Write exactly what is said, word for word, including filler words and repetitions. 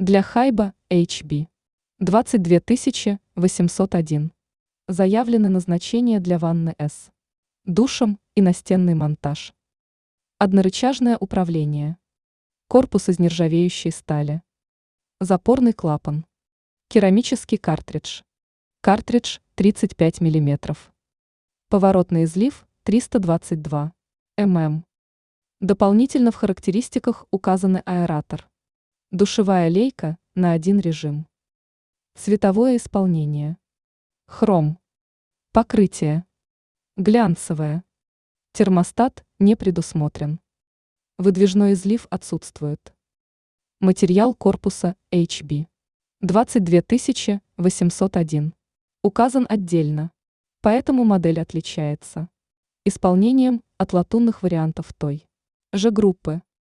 Для Хайба эйч би двадцать две тысячи восемьсот один. Заявлены назначения для ванны с душем и настенный монтаж. Однорычажное управление. Корпус из нержавеющей стали. Запорный клапан. Керамический картридж. Картридж тридцать пять миллиметров. Поворотный излив триста двадцать два миллиметров. Дополнительно в характеристиках указаны аэратор. Душевая лейка на один режим. Цветовое исполнение. Хром. Покрытие. Глянцевое. Термостат не предусмотрен. Выдвижной излив отсутствует. Материал корпуса эйч би двадцать две тысячи восемьсот один. Указан отдельно, поэтому модель отличается исполнением от латунных вариантов той же группы.